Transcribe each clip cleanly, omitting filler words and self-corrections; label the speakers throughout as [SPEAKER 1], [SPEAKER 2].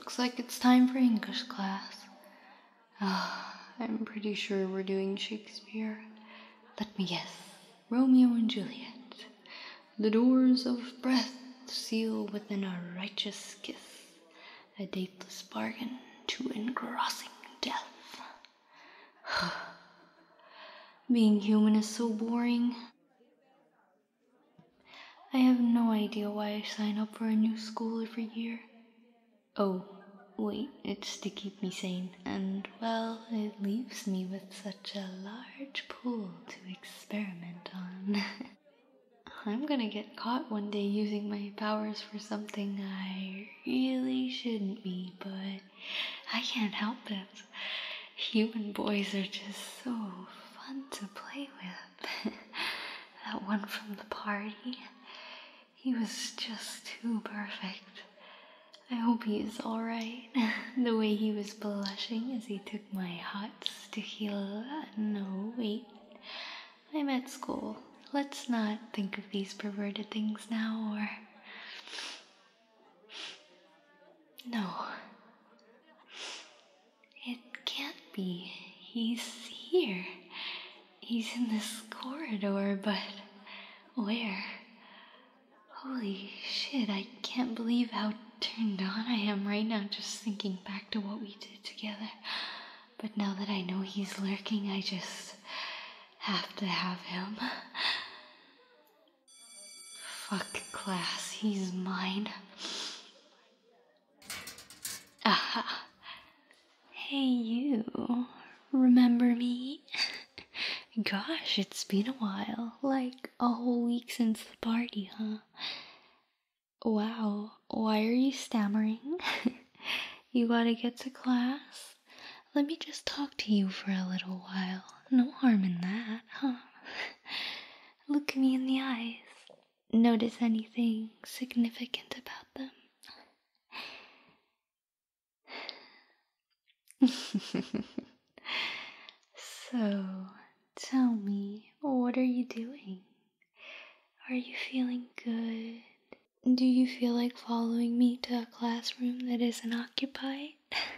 [SPEAKER 1] Looks like it's time for English class. I'm pretty sure we're doing Shakespeare. Let me guess. Romeo and Juliet. The doors of breath seal within a righteous kiss. A dateless bargain to engrossing death. Being human is so boring. I have no idea why I sign up for a new school every year. Oh, wait, it's to keep me sane, and, well, it leaves me with such a large pool to experiment on. I'm gonna get caught one day using my powers for something I really shouldn't be, but I can't help it. Human boys are just so fun to play with. That one from the party, he was just too perfect. I hope he is alright. The way he was blushing as he took my hot tequila. No, wait. I'm at school. Let's not think of these perverted things now, or... No. It can't be. He's here. He's in this corridor, but... where? Holy shit, I can't believe how turned on I am right now just thinking back to what we did together. But now that I know he's lurking, I just have to have him. Fuck class, he's mine. Aha. Hey you, remember me? Gosh, it's been a while, like a whole week since the party, huh? Wow, why are you stammering? You gotta get to class? Let me just talk to you for a little while. No harm in that, huh? Look me in the eyes. Notice anything significant about them? So, tell me, what are you doing? Are you feeling good? Do you feel like following me to a classroom that isn't occupied?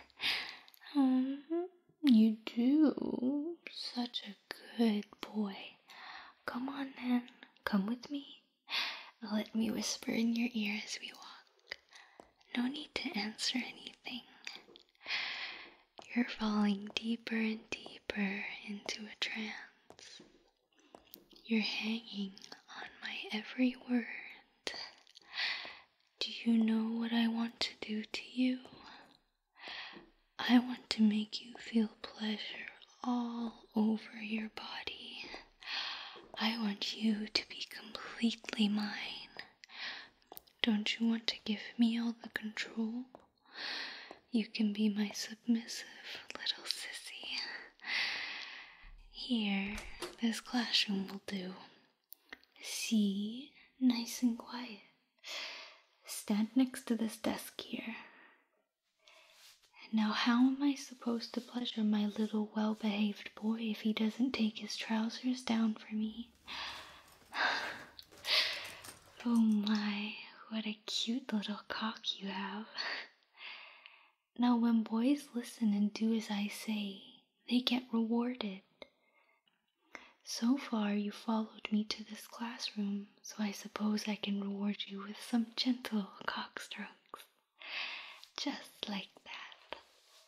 [SPEAKER 1] You do. Such a good boy. Come on then, come with me. Let me whisper in your ear as we walk. No need to answer anything. You're falling deeper and deeper into a trance. You're hanging on my every word. Do you know what I want to do to you? I want to make you feel pleasure all over your body. I want you to be completely mine. Don't you want to give me all the control? You can be my submissive little sissy. Here, this classroom will do. See? Nice and quiet. Stand next to this desk here. Now how am I supposed to pleasure my little well-behaved boy if he doesn't take his trousers down for me? Oh my, what a cute little cock you have. Now when boys listen and do as I say, they get rewarded. So far you followed me to this classroom, so I suppose I can reward you with some gentle cock strokes. Just like that.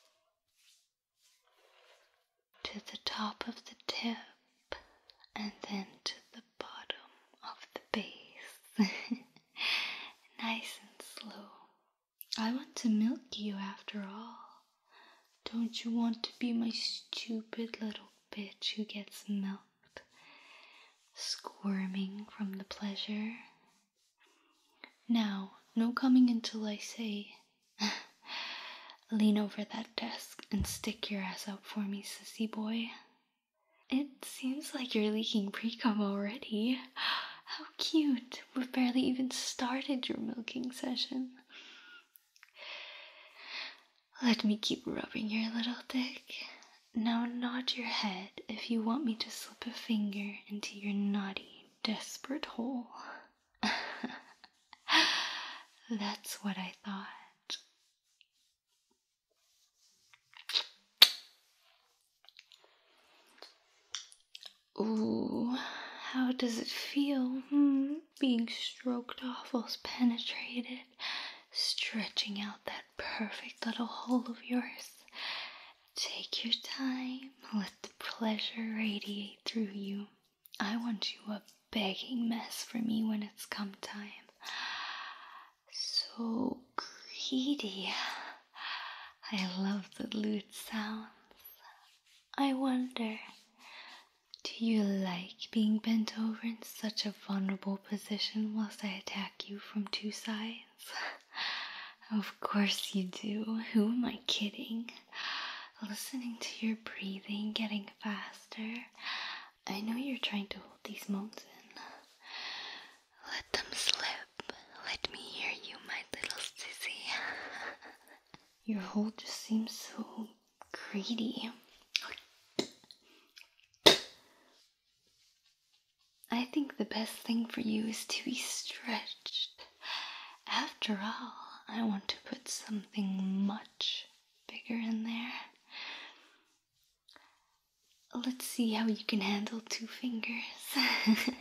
[SPEAKER 1] To the top of the tip, and then to the bottom of the base. Nice and slow. I want to milk you after all. Don't you want to be my stupid little bitch who gets milked, squirming from the pleasure? Now, no coming until I say. Lean over that desk and stick your ass out for me, sissy boy. It seems like you're leaking pre-cum already. How cute. We've barely even started your milking session. Let me keep rubbing your little dick. Now nod your head if you want me to slip a finger into your naughty, desperate hole. That's what I thought. Ooh, how does it feel, being stroked off whilst penetrated, stretching out that perfect little hole of yours? Take your time, let the pleasure radiate through you. I want you a begging mess for me when it's come time. So greedy. I love the lute sounds. I wonder, do you like being bent over in such a vulnerable position whilst I attack you from two sides? Of course you do. Who am I kidding? Listening to your breathing getting faster, I know you're trying to hold these moans in. Let them slip. Let me hear you, my little sissy. Your hold just seems so greedy. I think the best thing for you is to be stretched. After all, I want to put something much bigger in there. Let's see how you can handle 2 fingers.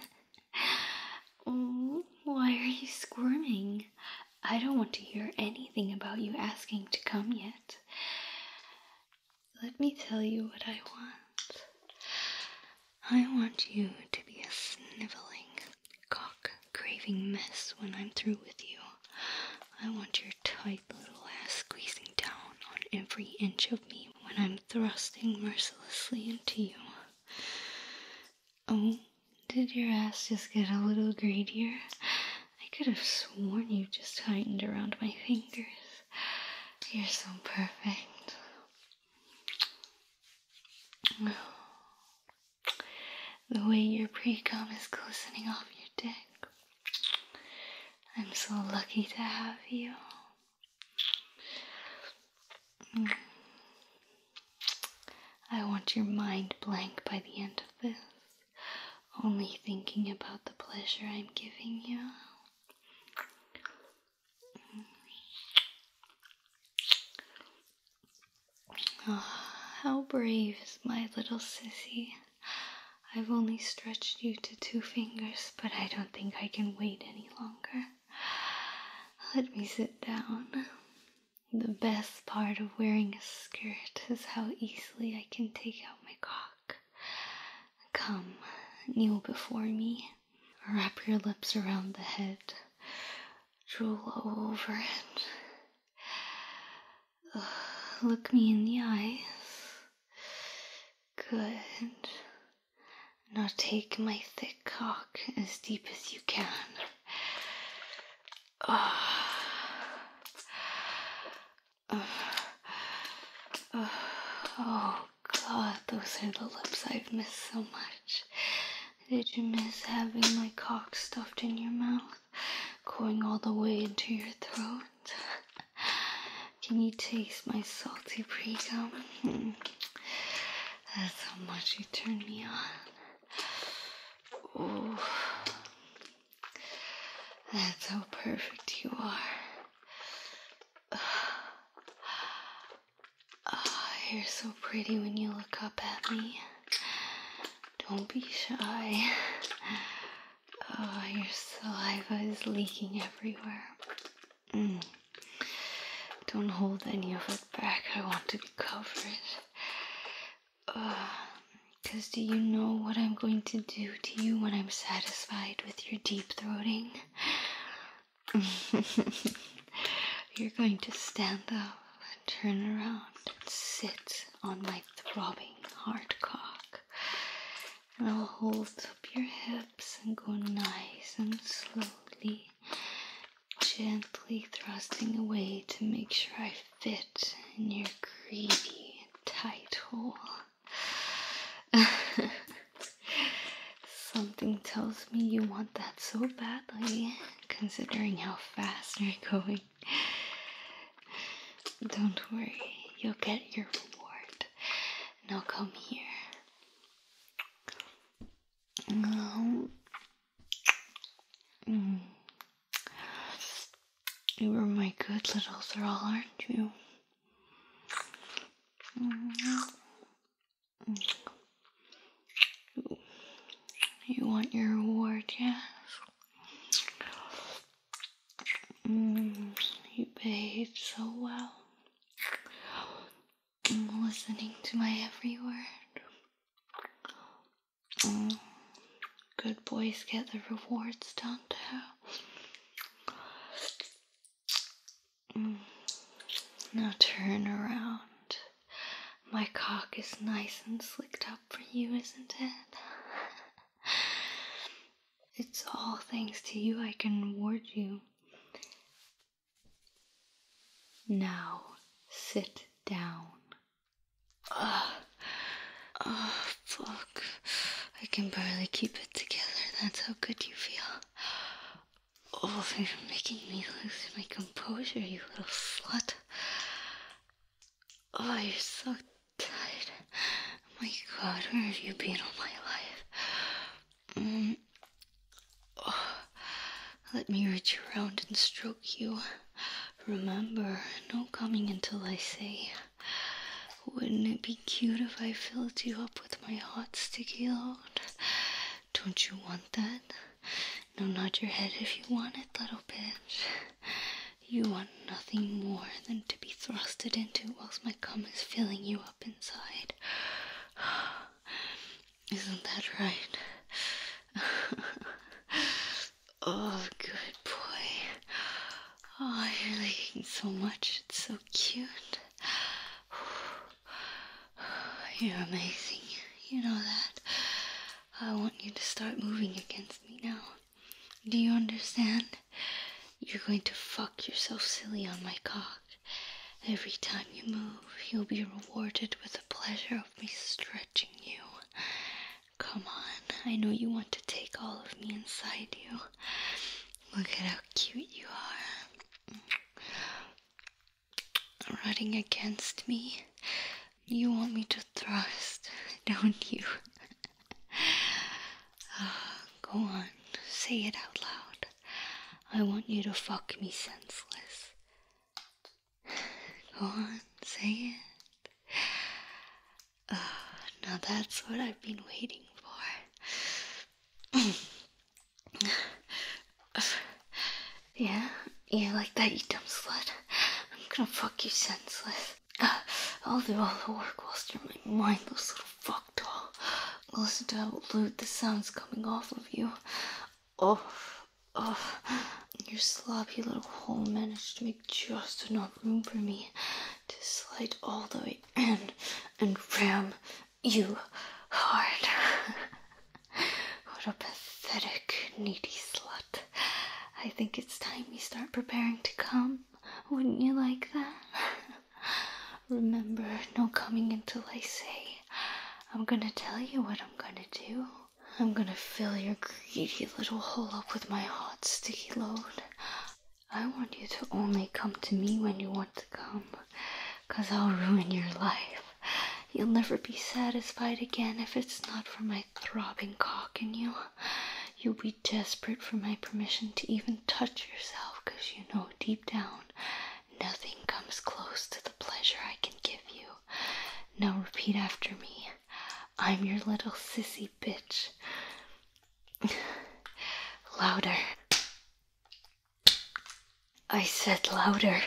[SPEAKER 1] Oh, why are you squirming? I don't want to hear anything about you asking to come yet. Let me tell you what I want. I want you to be a sniveling, cock-craving mess when I'm through with you. I want your tight little ass squeezing down on every inch of me when I'm thrusting mercilessly into you. Oh, did your ass just get a little greedier? I could have sworn you just tightened around my fingers. You're so perfect. The way your pre-cum is glistening off your dick. I'm so lucky to have you. I want your mind blank by the end of this, only thinking about the pleasure I'm giving you. Oh, how brave is my little sissy. I've only stretched you to 2 fingers, but I don't think I can wait any longer. Let me sit down. The best part of wearing a skirt is how easily I can take out my cock. Come, kneel before me. Wrap your lips around the head. Drool over it. Look me in the eyes. Good. Now take my thick cock as deep as you can. Oh God, those are the lips I've missed so much. Did you miss having my cock stuffed in your mouth, going all the way into your throat? Can you taste my salty pre-cum? That's how much you turn me on. Oh, that's how perfect you are. You're so pretty when you look up at me. Don't be shy. Oh, your saliva is leaking everywhere. Don't hold any of it back. I want to be covered. Because do you know what I'm going to do to you when I'm satisfied with your deep throating? You're going to stand up and turn around and sit on my throbbing hard cock. And I'll hold up your hips and go nice and slowly, gently thrusting away to make sure I fit in your greedy, tight hole. Something tells me you want that so badly, considering how fast you're going. Don't worry, you'll get your reward. Now come here. You were my good little thrall, aren't you? you want your reward, yes? You behaved so well. Listening to my every word. Good boys get the rewards, don't they? Now turn around. My cock is nice and slicked up for you, isn't it? It's all thanks to you I can reward you. Now, sit down. Fuck. I can barely keep it together. That's how good you feel. Oh, you're making me lose my composure, you little slut. Oh, you're so tight. My God, where have you been all my life? Let me reach around and stroke you. Remember, no coming until I say. Wouldn't it be cute if I filled you up with my hot sticky load? Don't you want that? No, nod your head if you want it, little bitch. You want nothing more than to be thrusted into whilst my cum is filling you up inside. Isn't that right? Oh, good boy. Oh, you're licking so much. It's so cute. You're amazing. You know that. I want you to start moving against me now. Do you understand? You're going to fuck yourself silly on my cock. Every time you move, you'll be rewarded with the pleasure of me stretching you. Come on, I know you want to take all of me inside you. Look at how cute you are. Running against me. You want me to thrust, don't you? Go on, say it out loud. I want you to fuck me senseless. Go on, say it. Now that's what I've been waiting for. Yeah? You like that, you dumb slut? I'm gonna fuck you senseless. I'll do all the work whilst you're my mindless little fuck doll. Listen to how lewd the sound's coming off of you. Oh, your sloppy little hole managed to make just enough room for me to slide all the way in and ram you hard. What a pathetic, needy slut. I think it's time we start preparing to come. Wouldn't you like that? Remember, no coming until I say. I'm gonna tell you what I'm gonna do. I'm gonna fill your greedy little hole up with my hot, sticky load. I want you to only come to me when you want to come, 'cause I'll ruin your life. You'll never be satisfied again if it's not for my throbbing cock in you. You'll be desperate for my permission to even touch yourself, 'cause you know deep down, nothing comes close to the pleasure I can give you. Now repeat after me. I'm your little sissy bitch. Louder. I said louder.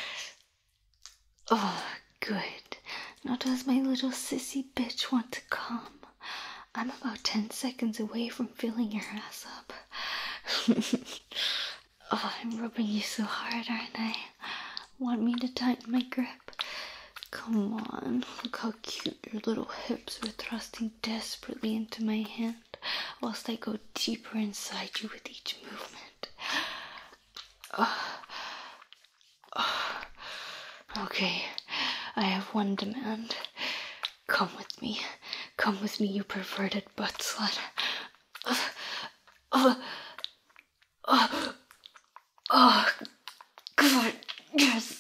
[SPEAKER 1] Oh, good. Now does my little sissy bitch want to come? I'm about 10 seconds away from filling your ass up. Oh, I'm rubbing you so hard, aren't I? Want me to tighten my grip? Come on, look how cute your little hips are thrusting desperately into my hand, whilst I go deeper inside you with each movement. Okay, I have one demand. Come with me. Come with me, you perverted butt slut. God, yes.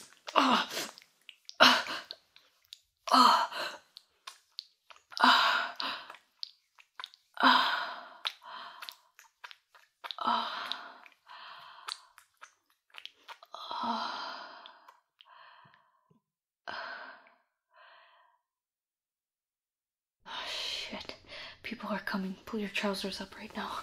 [SPEAKER 1] Shit. People people are coming. Pull your trousers up right now.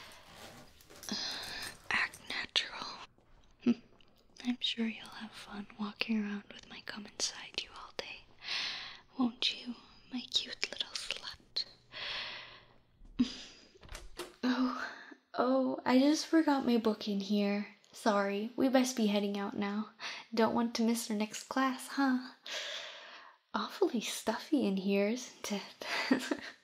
[SPEAKER 1] Act natural. I'm sure you'll have fun walking around with my cum inside you all day. Won't you, my cute little slut? Oh, I just forgot my book in here. Sorry, we best be heading out now. Don't want to miss our next class, huh? Awfully stuffy in here, isn't it?